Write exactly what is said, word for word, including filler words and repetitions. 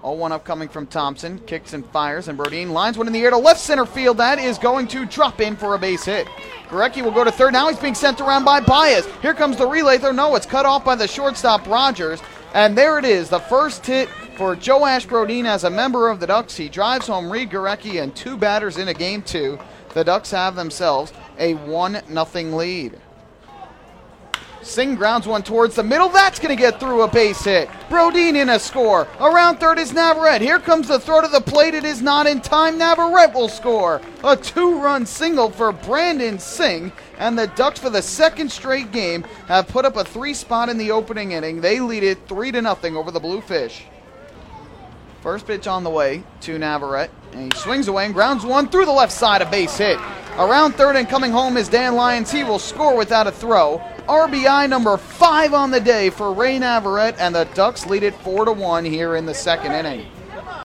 oh one upcoming from Thompson. Kicks and fires, and Brodin lines one in the air to left center field. That is going to drop in for a base hit. Gurecki will go to third. Now he's being sent around by Baez. Here comes the relay throw. No, it's cut off by the shortstop, Rogers. And there it is, the first hit for Joash Brodin as a member of the Ducks. He drives home Reed Gurecki and two batters in a game two. The Ducks have themselves a one nothing lead. Singh grounds one towards the middle. That's going to get through a base hit. Brodin in a score. Around third is Navarrete. Here comes the throw to the plate. It is not in time. Navarrete will score. A two-run single for Brandon Singh. And the Ducks, for the second straight game, have put up a three-spot in the opening inning. They lead it three to nothing over the Bluefish. First pitch on the way to Navarrete. And he swings away and grounds one through the left side, a base hit. Around third and coming home is Dan Lyons. He will score without a throw. R B I number five on the day for Ray Navarrete, and the Ducks lead it four to one here in the second inning.